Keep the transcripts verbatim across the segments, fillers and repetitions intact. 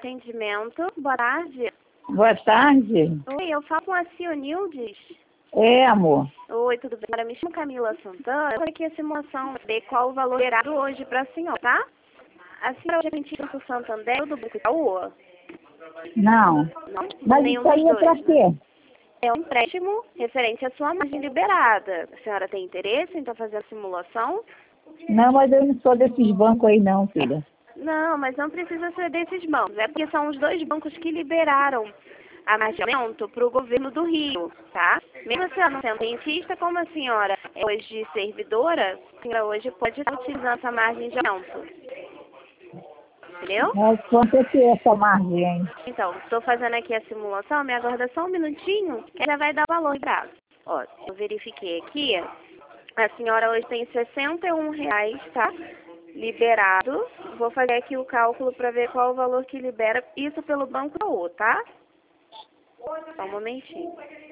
atendimento. Boa tarde. Boa tarde. Oi, eu falo com a Cionildes. É, amor. Oi, tudo bem? Me chamo Camila Santana. Eu vou aqui a simulação de qual o valor gerado hoje para a senhora, tá? A senhora hoje é mentira do Santander ou do Banco Itaú? Não. Não? Mas Nenhum isso aí dos é pra dois, né? quê? É um empréstimo referente à sua margem liberada. A senhora tem interesse em estar fazendo a simulação? Não, mas eu não sou desses bancos aí não, filha. Não, mas não precisa ser desses bancos. É porque são os dois bancos que liberaram a margem para o governo do Rio, tá? Mesmo a senhora não sendo cientista, como a senhora é hoje servidora, a senhora hoje pode estar utilizando essa margem de aumento. Entendeu? Mas quanto é que é essa margem, hein? Então, estou fazendo aqui a simulação, me aguarda só um minutinho, que já vai dar o valor liberado. Ó, eu verifiquei aqui, a senhora hoje tem sessenta e um reais, tá? Liberado. Vou fazer aqui o cálculo para ver qual o valor que libera, isso pelo Banco Itaú, tá? Só um momentinho.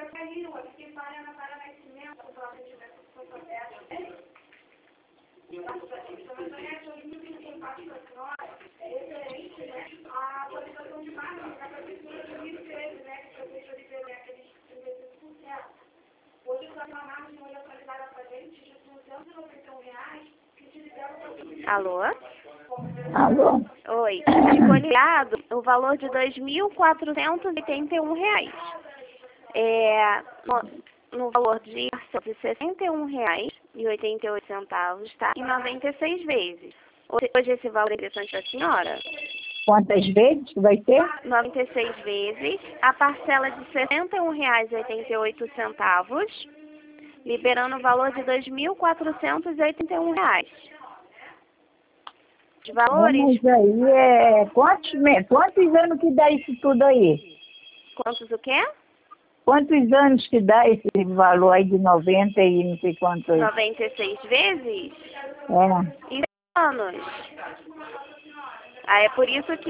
Alô? Alô? Oi. Ficou ligado o valor de dois mil quatrocentos e oitenta e um reais. É, no, no valor de sessenta e um reais e oitenta e oito centavos, tá? Em noventa e seis vezes. Hoje, hoje esse valor é interessante para a senhora? Quantas vezes que vai ter? noventa e seis vezes. A parcela de sessenta e um reais e oitenta e oito centavos, liberando o valor de dois mil quatrocentos e oitenta e um reais. Os valores... Mas aí é... Quantos, me- quantos anos que dá isso tudo aí? Quantos o quê? Quantos anos que dá esse valor aí de noventa e não sei quanto aí? noventa e seis vezes? É. E anos. Ah, é por isso que